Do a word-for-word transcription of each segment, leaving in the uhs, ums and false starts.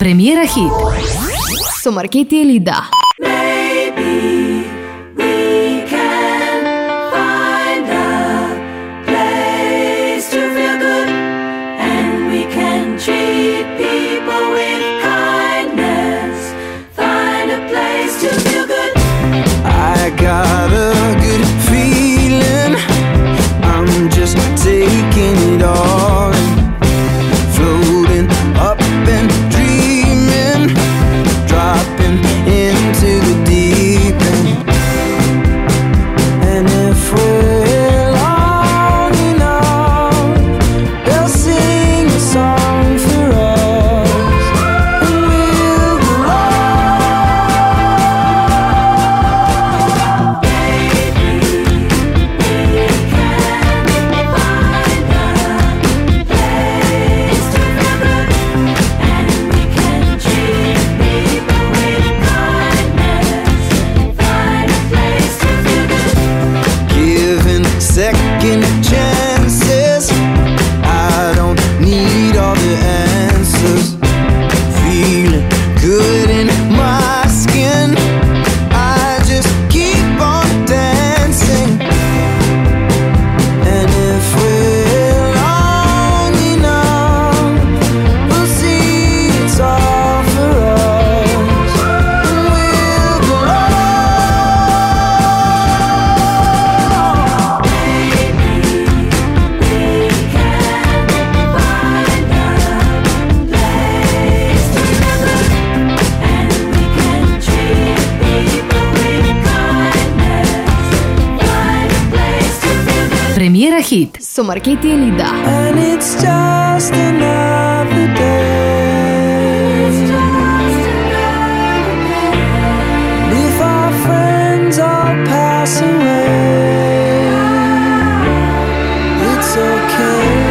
Premiera Hit su Marcheti e Lidda. Second chances, I don't need all the answers. Feeling good in my skin, I just keep on dancing. And if we're long enough, we'll see it's all for us, and we'll go on. Premiera Hit su Marcheti e Lidda. And it's just another day with our friends all pass away. It's okay.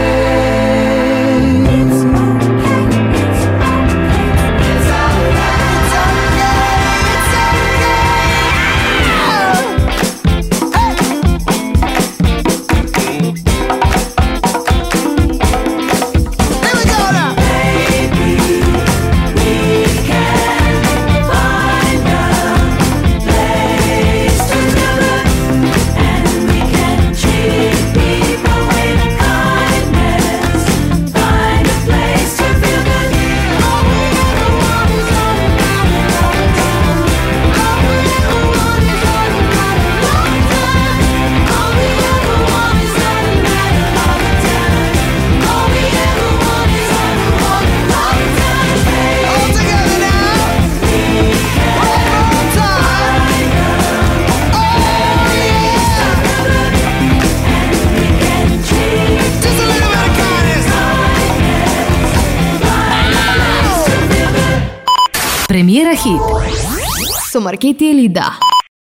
Premiera Hit su Marcheti e Lidda.